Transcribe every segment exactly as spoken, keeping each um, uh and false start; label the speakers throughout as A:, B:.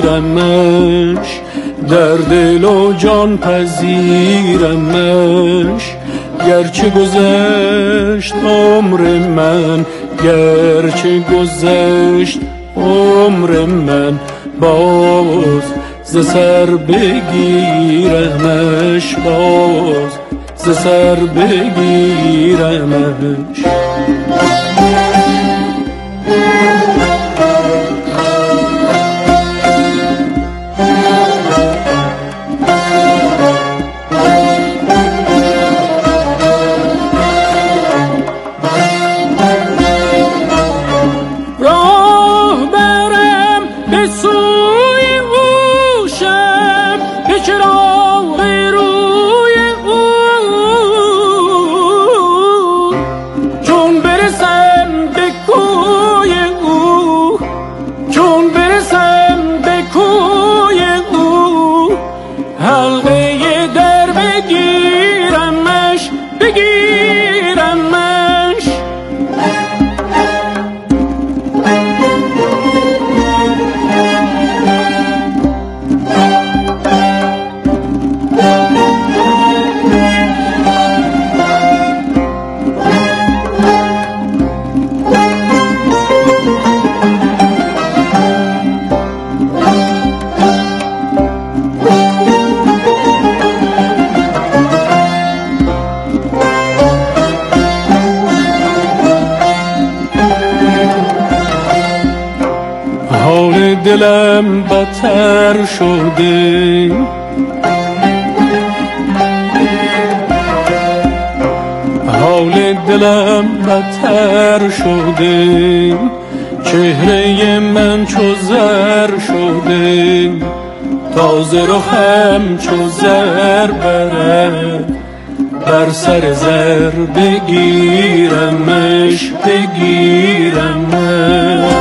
A: بگیرمش، در دل و جان پذیرمش. گرچه گذشت عمر من، گرچه گذشت عمر من، باز ز سر بگیرمش، باز ز سر بگیرمش. دلم بدتر شده، حال دلم بدتر شده، چهره من چو زر شده، تازه رخم چو زر برد، بر سر زر بگیرمش بگیرمش.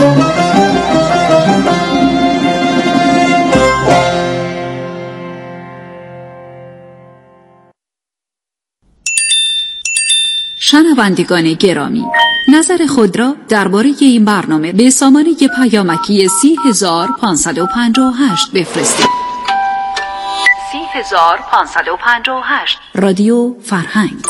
B: شنوندگان گرامی، نظر خود را درباره این برنامه به سامانه پیامکی سی هزار پانصد و پنجاه و هشت بفرستید. سی هزار پانصد و پنجاه و هشت رادیو فرهنگ.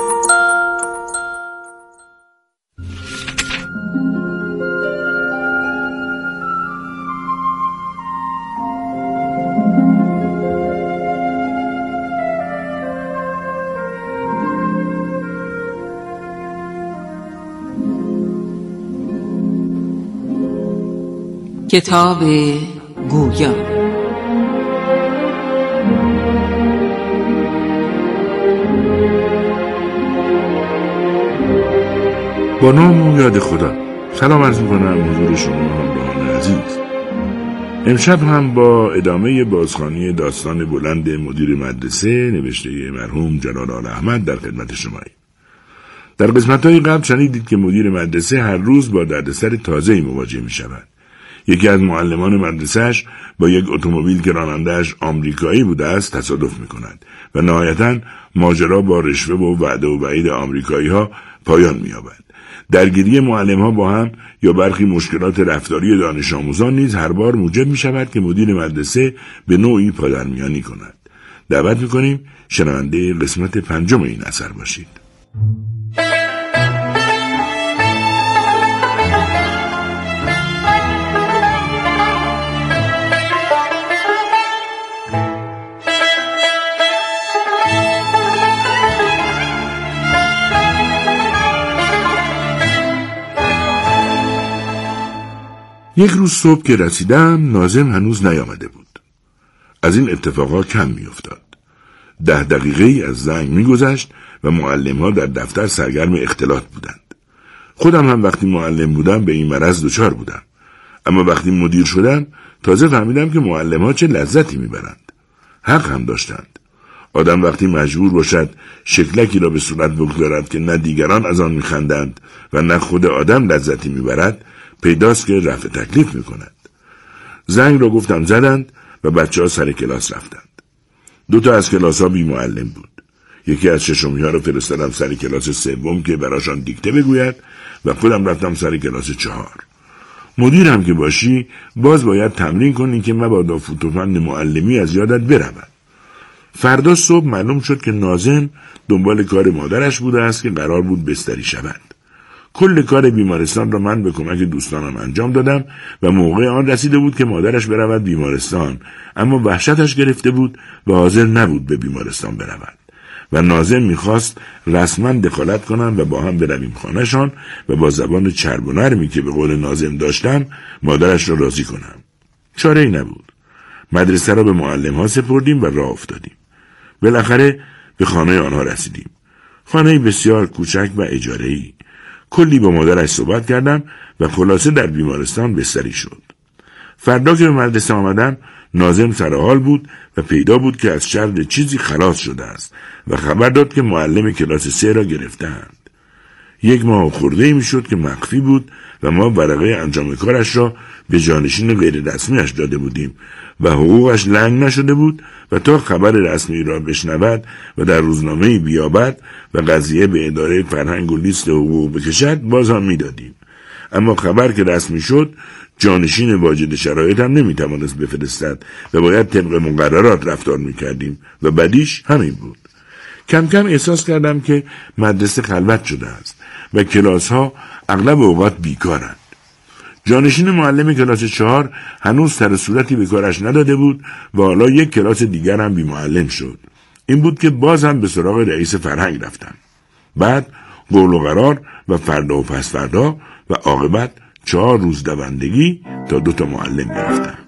B: کتاب گویا.
C: با نام و یاد خدا. سلام عرض می‌کنم حضور شما همراهان عزیز. امشب هم با ادامه بازخوانی داستان بلند مدیر مدرسه نوشته مرحوم جلال آل احمد در خدمت شماییم. در قسمت‌های قبل شنیدید که مدیر مدرسه هر روز با دردسر تازه‌ای مواجه می‌شود. یکی از معلمان مدرسه‌اش با یک اتومبیل که راننده‌اش آمریکایی بوده است تصادف می‌کند و نهایتاً ماجرا با رشوه و وعده و وعید آمریکایی‌ها پایان می‌یابد. درگیری معلم‌ها با هم یا برخی مشکلات رفتاری دانش آموزان نیز هر بار موجب می‌شود که مدیر مدرسه به نوعی پادرمیانی کند. دعوت می‌کنیم شنونده قسمت پنجم این اثر باشید. یک روز صبح که رسیدم ناظم هنوز نیامده بود. از این اتفاقا کم می افتاد. ده دقیقه ای از زنگ می گذشت و معلم ها در دفتر سرگرم اختلاط بودند. خودم هم وقتی معلم بودم به این مرض دچار بودم. اما وقتی مدیر شدم تازه فهمیدم که معلم ها چه لذتی می برند. حق هم داشتند. آدم وقتی مجبور باشد شکلکی را به صورت بگذارد که نه دیگران از آن می خندند و نه خود آدم لذتی می برد، پیداست که رفع تکلیف می کند. زنگ را گفتم زدند و بچه ها سر کلاس رفتند. دو تا از کلاس ها بی معلم بود. یکی از ششمی ها را فرستادم سر کلاس سوم که براشان دیکته بگوید و خودم رفتم سر کلاس چهار. مدیرم که باشی باز باید تمرین کنی که مبادا فوت و فن معلمی از یادت برود. فردا صبح معلوم شد که ناظم دنبال کار مادرش بوده است که قرار بود بستری شود. کل کار بیمارستان را من به کمک دوستانم انجام دادم و موقع آن رسیده بود که مادرش برود بیمارستان، اما وحشتش گرفته بود و حاضر نبود به بیمارستان برود و ناظم میخواست رسما دخالت کنم و با هم برویم خانه‌شان و با زبان چرب و نرمی که به قول ناظم داشتم مادرش را راضی کنم. چاره ای نبود. مدرسه را به معلم ها سپردیم و راه افتادیم. بالاخره به خانه آنها رسیدیم. خانه بسیار کوچک و اجاره‌ای. کلی با مادرش صحبت کردم و خلاصه در بیمارستان بستری شد. فردا که به مدرسه آمدم ناظم سرحال بود و پیدا بود که از شر چیزی خلاص شده است و خبر داد که معلم کلاس سه را گرفتند. یک ماه خورده می شد که مخفی بود و ما ورقه انجام کارش را به جانشین غیر رسمیش داده بودیم و حقوقش لنگ نشده بود و تا خبر رسمی را بشنود و در روزنامه بیابد و قضیه به اداره فرهنگ و لیست حقوق بکشد باز هم می دادیم. اما خبر که رسمی شد جانشین واجد شرایط هم نمی توانست بفرستد و باید طبق مقررات رفتار می کردیم و بدیش همین بود. کم کم احساس کردم که مدرسه خلوت شده است و کلاس ها اغلب اوقات بیکارند. جانشین معلم کلاس چهار هنوز سر صورتی به کارش نداده بود و حالا یک کلاس دیگر هم بی معلم شد. این بود که باز هم به سراغ رئیس فرهنگ رفتم. بعد قول و قرار و فردا و پس فردا و عاقبت چهار روز دوندگی تا دو تا معلم گرفتم.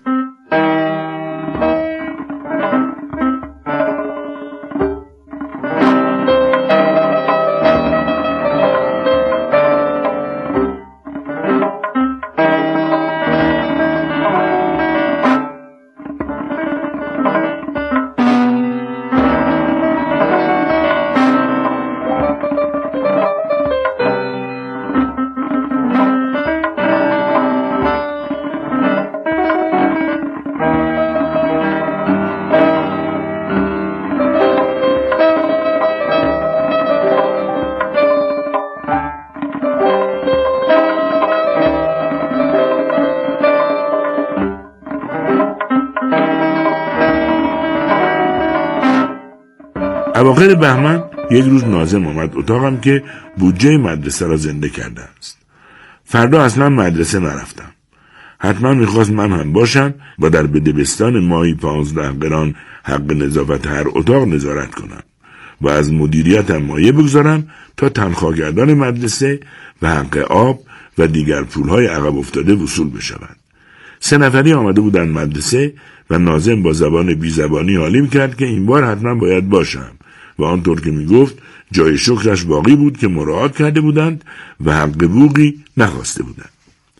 C: اواخر بهمن یک روز ناظم آمد اتاقم که بودجه مدرسه را زنده کرده است. فردا اصلا مدرسه نرفتم. حتما میخواست من هم باشم و در بدبستان ماهی پانزده قران حق نظافت هر اتاق نظارت کنم و از مدیریت هم مایه بگذارم تا تنخواهگردان مدرسه و حق آب و دیگر پولهای عقب افتاده وصول بشود. سه نفری آمده بودن مدرسه و ناظم با زبان بی زبانی حالیم کرد که این بار حتما باید باشم و آنطور که می گفت جای شکرش باقی بود که مراعات کرده بودند و حق بوقی نخواسته بودند.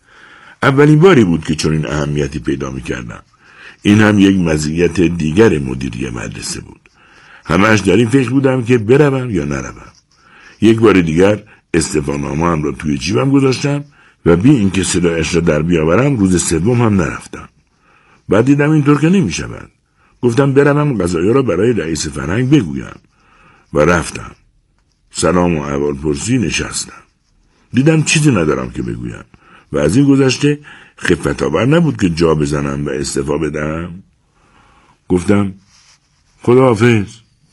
C: اولین باری بود که چنین اهمیتی پیدا می کردم. این هم یک مزیت دیگر مدیری مدرسه بود. همش در این فکر بودم که بروم یا نروم. یک بار دیگر استعفانامه‌ام را توی جیبم گذاشتم و بی اینکه صدایش را در بیاورم روز سوم هم نرفتم. بعد دیدم اینطور که نمی شود. گفتم بروم قضایا را برای رئیس فرهنگ بگویم و رفتم. سلام و احوال پرسی نشستم. دیدم چیزی ندارم که بگویم و از این گذشته خفت‌آور نبود که جا بزنم و استعفا بدم. گفتم خداحافظ.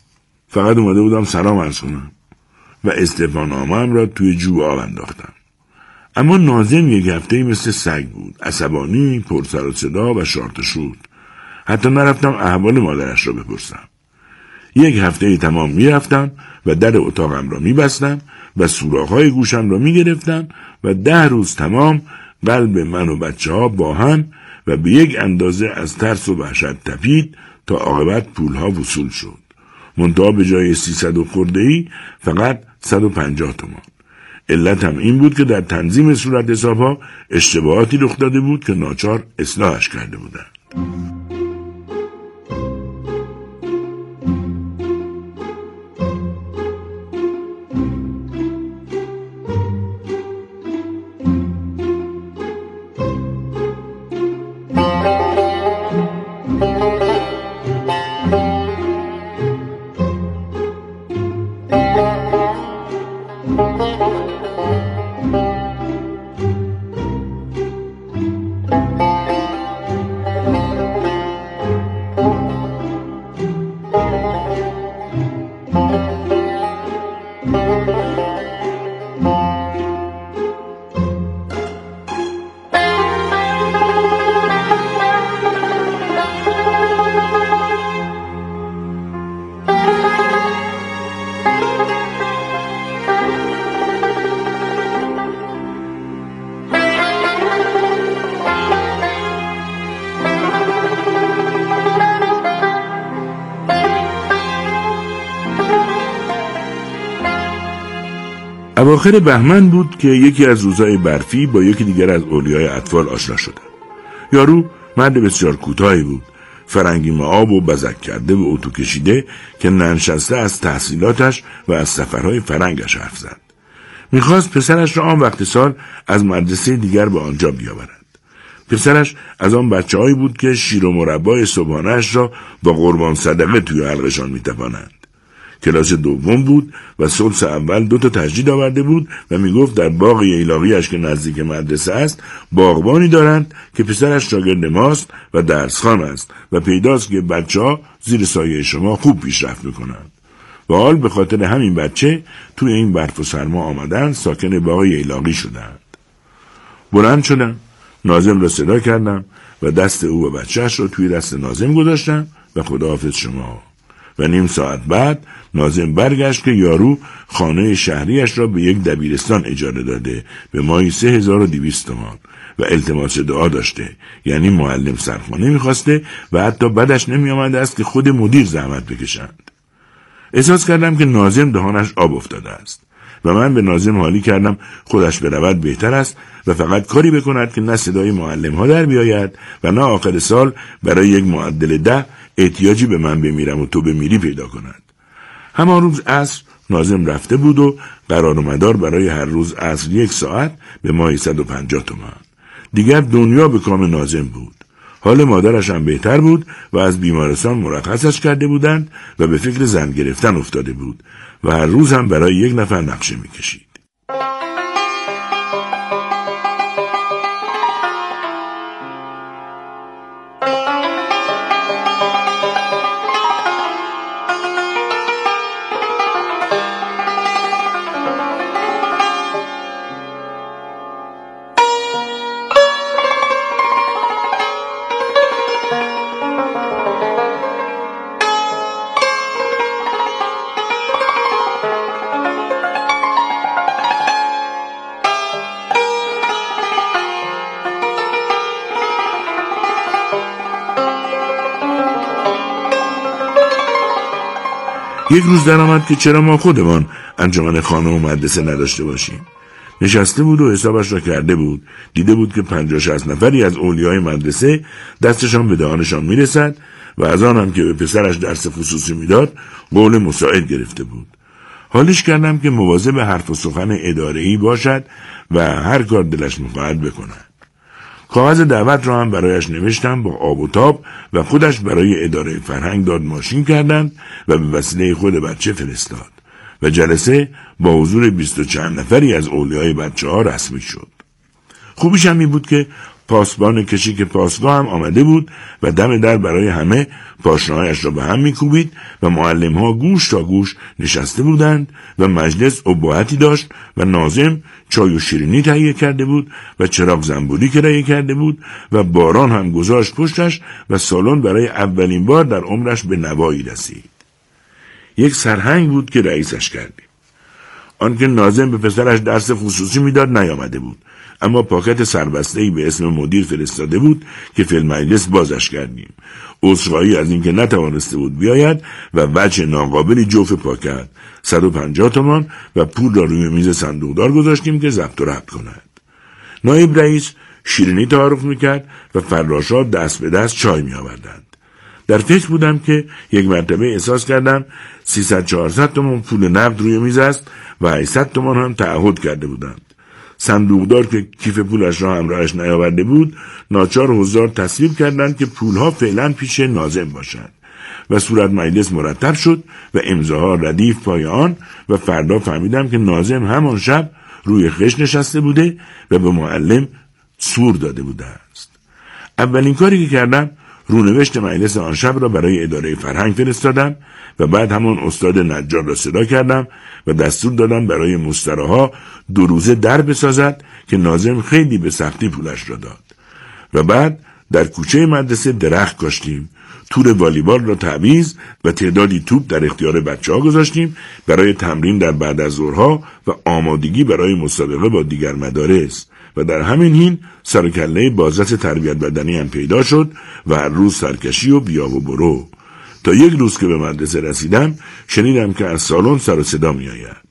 C: فقط اومده بودم سلام عرض کنم و استعفانامه‌ام را توی جوب آب انداختم. اما ناظم یک هفته‌ای مثل سگ بود، عصبانی، پر سر و صدا و شارت و شورت. حتی نرفتم احوال مادرش را بپرسم. یک هفته‌ای تمام میرفتم و در اتاقم را میبستم و سوراخ‌های گوشم را میگرفتم و ده روز تمام قلب من و بچه ها با هم و به یک اندازه از ترس و وحشت تپید تا عاقبت پولها وصول شد. منتها به جای سیصد و خورده‌ای فقط صد و پنجاه تومان. علت هم این بود که در تنظیم صورت حسابها اشتباهاتی رخ داده بود که ناچار اصلاحش کرده بودند. اواخر بهمن بود که یکی از روزهای برفی با یکی دیگر از اولیای اطفال آشنا شدم. یارو مرد بسیار کوتاهی بود، فرنگی معاب و بزک کرده و اتو کشیده که ننشسته از تحصیلاتش و از سفرهای فرنگش حرف زد. میخواست پسرش را آن وقت سال از مدرسه دیگر به آنجا بیاورد. پسرش از آن بچه هایی بود که شیر و مربای صبحانه‌اش را با قربان صدقه توی حلقشان میتپانند. کلاس دوم بود و سلس اول دو تا تجدید آورده بود و میگفت در باغ ییلاقیش که نزدیک مدرسه است باغبانی دارند که پسرش شاگرد ماست و درسخوان است و پیداست که بچه‌ها زیر سایه شما خوب پیشرفت میکنند. و حال به خاطر همین بچه توی این برف و سرما آمدن ساکن باغ ییلاقی شدند. بلند شدم، ناظم را صدا کردم و دست او و بچهش را توی دست ناظم گذاشتم و خداحافظ شما. و نیم ساعت بعد ناظم برگشت که یارو خانه شهریش را به یک دبیرستان اجاره داده به ماهی سه هزار و دویست تومان و التماس دعا داشته، یعنی معلم سرخانه میخواسته و حتی بدش نمی آمده است که خود مدیر زحمت بکشند. احساس کردم که ناظم دهانش آب افتاده است و من به ناظم حالی کردم خودش برود بهتر است و فقط کاری بکند که نه صدای معلم ها در بیاید و نه آخر سال برای یک معدل ده احتیاجی به من بمیرم و تو بمیری پیدا کند. همان روز عصر ناظم رفته بود و قرار و مدار برای هر روز عصر یک ساعت به ماهی صد و پنجاه تومان. دیگر دنیا به کام ناظم بود. حال مادرش هم بهتر بود و از بیمارستان مرخصش کرده بودند و به فکر زن گرفتن افتاده بود و هر روز هم برای یک نفر نقشه میکشید. یک روز در آمد که چرا ما خودمان انجمن خانه و مدرسه نداشته باشیم. نشسته بود و حسابش را کرده بود، دیده بود که پنجاه شصت نفری از اولیای مدرسه دستشان به دهانشان میرسد و از آن هم که به پسرش درس خصوصی میداد قول مساعد گرفته بود. حالیش کردم که مواظب حرف و سخن اداره‌ای باشد و هر کار دلش می‌خواهد بکند. کاغذ دعوت را هم برایش نوشتم با آب و تاب و خودش برای اداره فرهنگ داد ماشین کردند و به وسیله خود بچه فرستاد و جلسه با حضور بیست و چند نفری از اولیای بچه ها رسمی شد. خوبیش هم این بود که پاسبان کشیک پاسگاه هم آمده بود و دم در برای همه پاشنهایش را به هم میکوبید و معلم ها گوش تا گوش نشسته بودند و مجلس اباحتی داشت و ناظم چای و شیرینی تهیه کرده بود و چراغ زنبوری کرایه کرده بود و باران هم گذاشت پشتش و سالن برای اولین بار در عمرش به نوایی رسید. یک سرهنگ بود که رئیسش کردیم. آنکه ناظم به پسرش درس خصوصی میداد نیامده بود، اما پاکت سربسته‌ای به اسم مدیر فرستاده بود که فی المجلس بازش کردیم. عذرخواهی از اینکه نتوانسته بود بیاید و وجه ناقابلی جوف پاکت صد و پنجاه تومان و پول را روی میز صندوقدار گذاشتیم که ضبط و ربط کند. نایب رئیس شیرینی تعارف میکرد و فراشا دست به دست چای میآوردند. در فکر بودم که یک مرتبه احساس کردم سیصد چهارصد تومان پول نقد روی میز است و هشتصد تومان هم تعهد کرده بودند. صندوقدار که کیف پولش را همراهش نیاورده بود، ناچار حضار تصویب کردند که پولها فعلا پیش ناظم باشند و صورت مجلس مرتب شد و امضاها ردیف پای آن و فردا فهمیدم که ناظم همان شب روی خش نشسته بوده و به معلم سور داده بوده است. اولین کاری که کردم رونوشت مجلس آن شب را برای اداره فرهنگ فرستادم و بعد همان استاد نجار را صدا کردم و دستور دادم برای مستراها دو روزه در بسازد که ناظم خیلی به سختی پولش را داد. و بعد در کوچه مدرسه درخت کاشتیم، تور والیبال را تعویض و تعدادی توپ در اختیار بچه ها گذاشتیم برای تمرین در بعد از ظهرها و آمادگی برای مسابقه با دیگر مدارس و در همین حین سرکله بازرس تربیت بدنی هم پیدا شد و هر روز سرکشی و بیا و برو. تا یک روز که به مدرسه رسیدم شنیدم که از سالن سر و صدا می آید.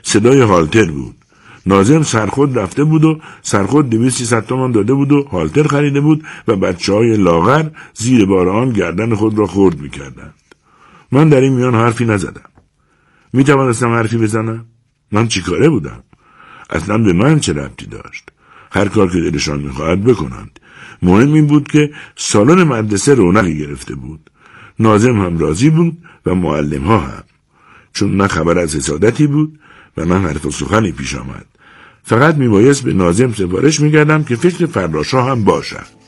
C: صدای هالتر بود. ناظم سرخود رفته بود و سرخود دویست سیصد تومان داده بود و هالتر خریده بود و بچه های لاغر زیر بار آن گردن خود را خرد می‌کردند. من در این میان حرفی نزدم. می توانستم حرفی بزنم؟ من چیکاره بودم؟ اصلا به من چه ربطی داشت؟ هر کار که دلشان می‌خواهد بکنند. مهم این بود که سالن مدرسه رونقی گرفته بود. ناظم هم راضی بود و معلم ها هم. چون نه خبر از حسادتی بود و نه حرف و سخنی پیش آمد. فقط میبایست به ناظم سفارش میکردم که فکر فراشا هم باشد.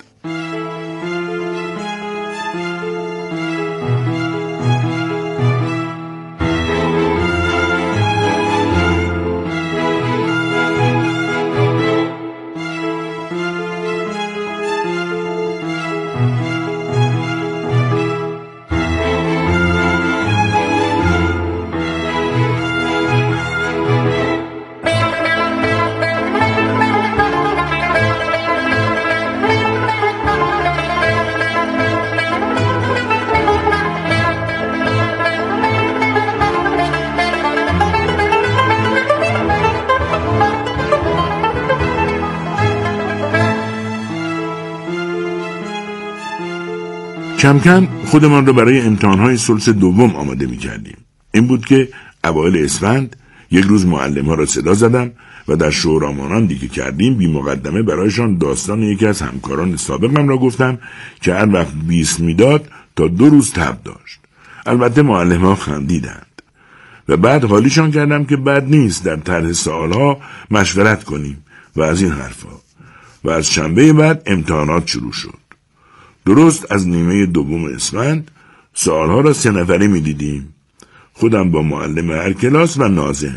C: کم کم خودمان را برای امتحانهای ثلث دوم آماده می کردیم. این بود که اوایل اسفند یک روز معلم ها را صدا زدم و در شورامانندی که کردیم بی مقدمه برایشان داستان یکی از همکاران سابقم را گفتم که هر وقت بیست میداد تا دو روز تب داشت. البته معلم ها خندیدند و بعد حالیشان کردم که بد نیست در طرح سوالها مشورت کنیم و از این حرفا. و از شنبه بعد امتحانات شروع شد. درست از نیمه دوم اسفند سوالها را سه نفری می دیدیم. خودم با معلم هر کلاس و ناظم.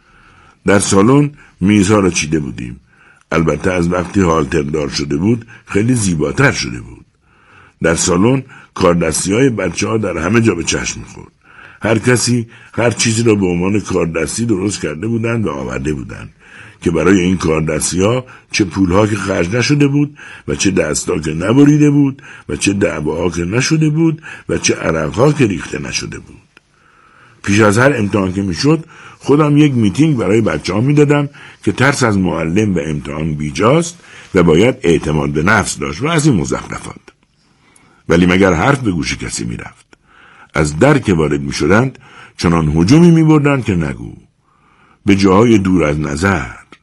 C: در سالن میزها را چیده بودیم. البته از وقتی هالتر دار شده بود خیلی زیباتر شده بود. در سالن کاردستی های بچه ها در همه جا به چشم می‌خورد. هر کسی هر چیزی را به عنوان کاردستی درست کرده بودند و آورده بودند که برای این کاردستی ها چه پولها که خرج نشده بود و چه دستا که نبریده بود و چه دعواها که نشده بود و چه عرقها که ریخته نشده بود. پیش از هر امتحان که میشد خودم یک میتینگ برای بچه ها میدادم که ترس از معلم و امتحان بیجاست و باید اعتماد به نفس داشت و از این مزخرفات. ولی مگر حرف به گوش کسی میرفت. از در که وارد میشدند چنان هجومی میبردند که نگو. به جاهای دور از نظر.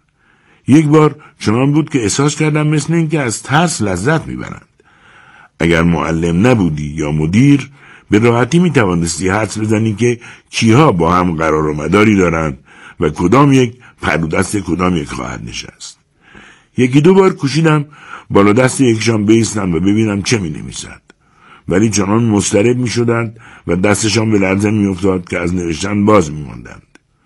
C: یک بار چنان بود که احساس کردم مثل این که از ترس لذت میبرند. اگر معلم نبودی یا مدیر به راحتی میتوانستی حدس بزنی که کیها با هم قرار و مداری دارند و کدام یک پرو دست کدام یک خواهد نشست. یکی دو بار کوشیدم بالا دست یکشان بایستم و ببینم چه می نویسد. ولی چنان مضطرب می شدند و دستشان به لرزه می افتاد که از نوشتن باز می ماندند.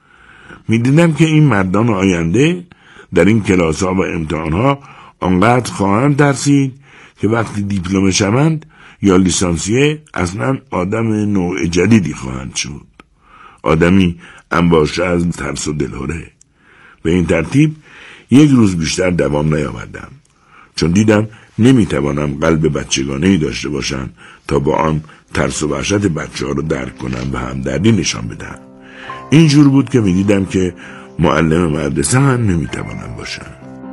C: می دیدم که این مردان آینده در این کلاس ها و امتحان ها آنقدر خواهند ترسید که وقتی دیپلم شوند یا لیسانسیه اصلا آدم نوع جدیدی خواهند شد. آدمی انباشته از ترس و دلهره. به این ترتیب یک روز بیشتر دوام نیاوردم. چون دیدم نمیتوانم قلب بچگانه‌ای داشته باشم تا با آن ترس و وحشت بچه ها رو درک کنم و همدردی نشان بدم. اینجور بود که میدیدم که معلم مدرسه هم نمیتوانم باشم.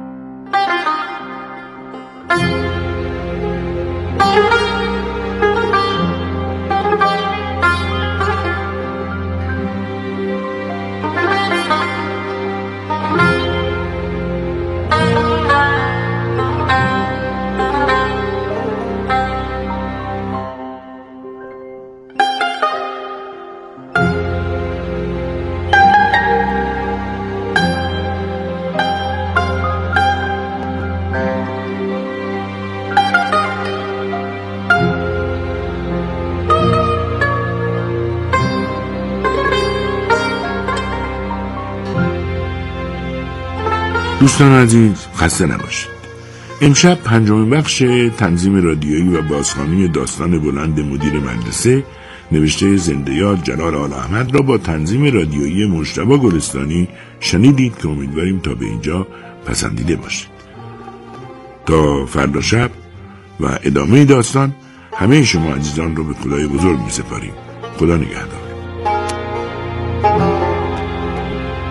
C: دوستان عزیز خسته نباشید. امشب پنجمین بخش تنظیم رادیویی و بازخوانی داستان بلند مدیر مدرسه نوشته زنده یاد جلال آل احمد را با تنظیم رادیویی مجتبی گلستانی شنیدید که امیدواریم تا به اینجا پسندیده باشید. تا فردا شب و ادامه داستان همه شما عزیزان رو به خدای بزرگ می سپاریم. خدا نگهدار.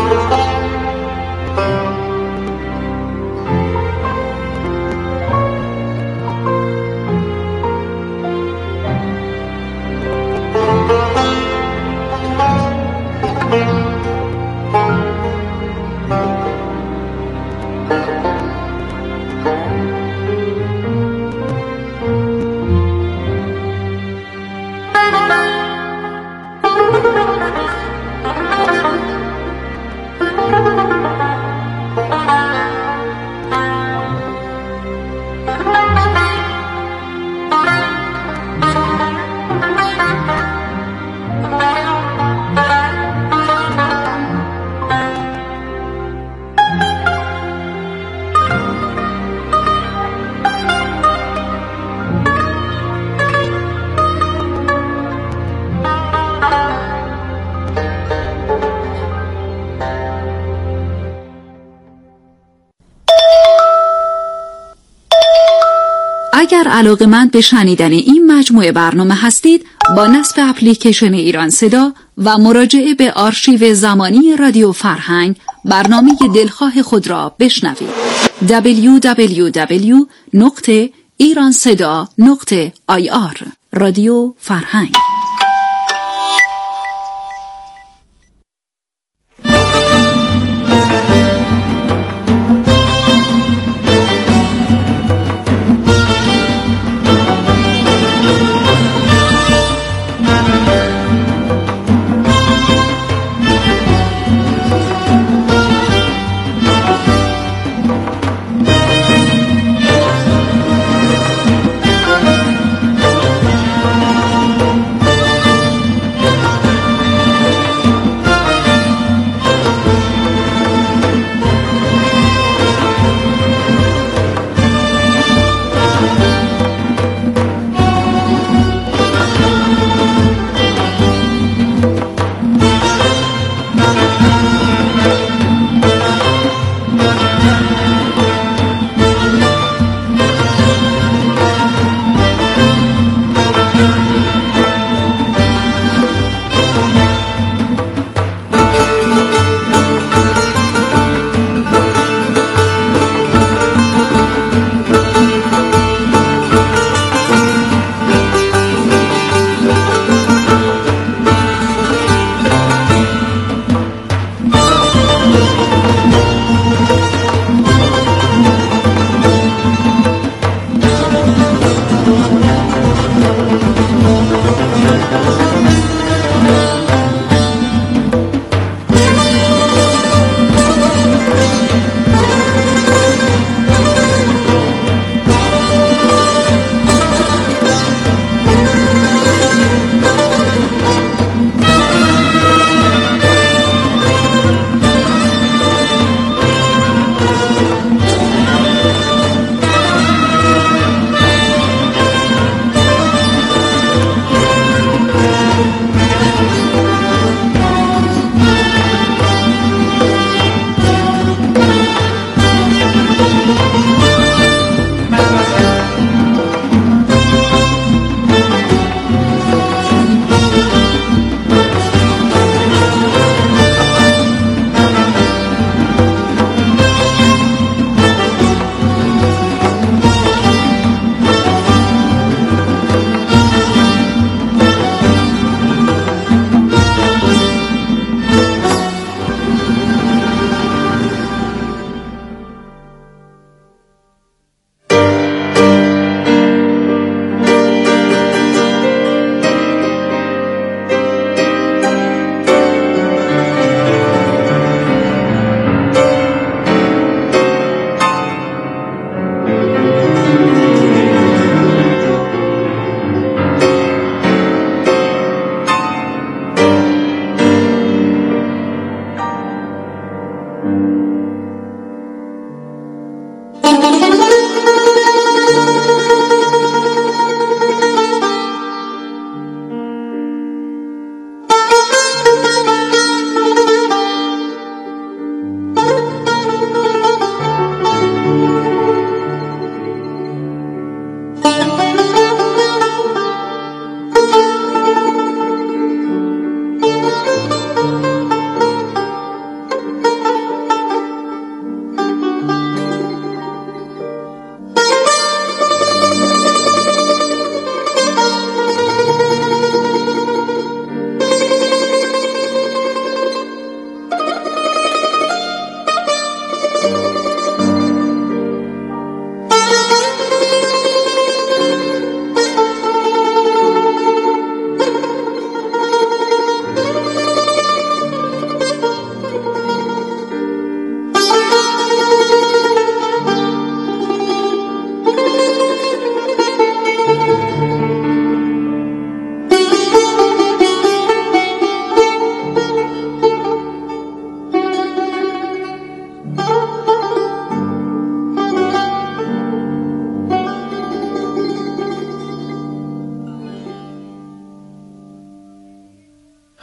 B: اگر علاقه‌مند به شنیدن این مجموعه برنامه هستید، با نصب اپلیکیشن ایران صدا و مراجعه به آرشیو زمانی رادیو فرهنگ برنامه دلخواه خود را بشنوید. دبلیو دبلیو دبلیو نقطه ایران صدا نقطه آی آر رادیو فرهنگ.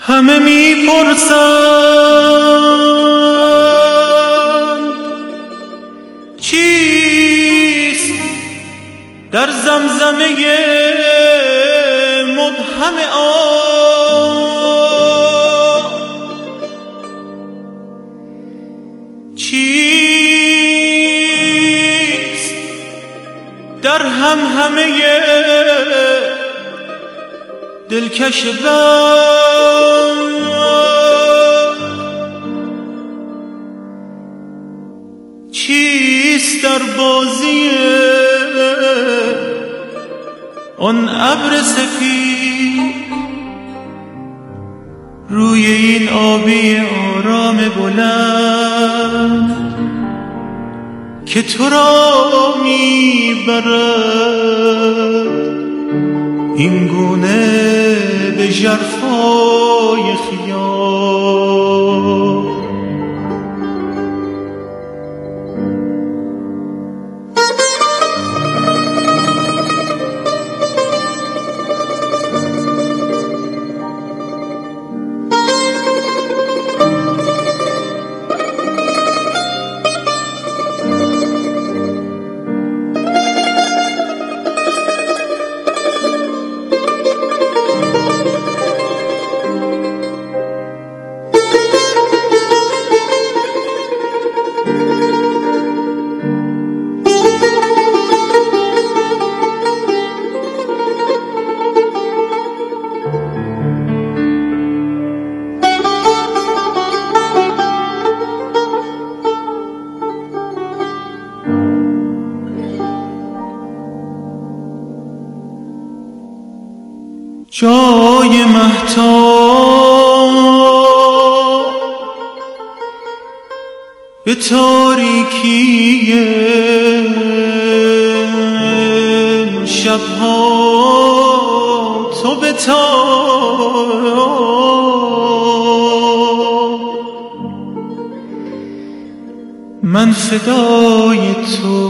A: همه میپرسند چیست در زمزمه مبهم آب، چیست در هم همه دلکش بند، چیست در بازی آن ابر سفید روی این آبی آرام بلند که تو را میبرد این گونه به ژرفای خیال. جای مهتاب به تاریکی شبها تو بتاب، من فدای تو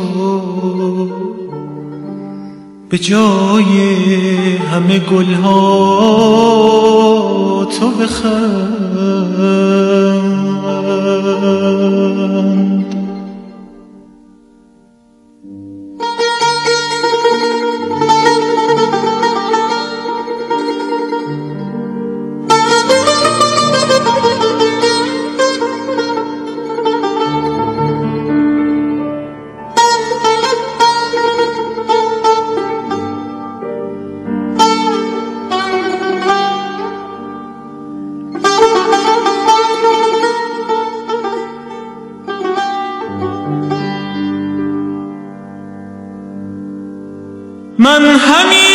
A: به جای همه گلها تو بخند. من همین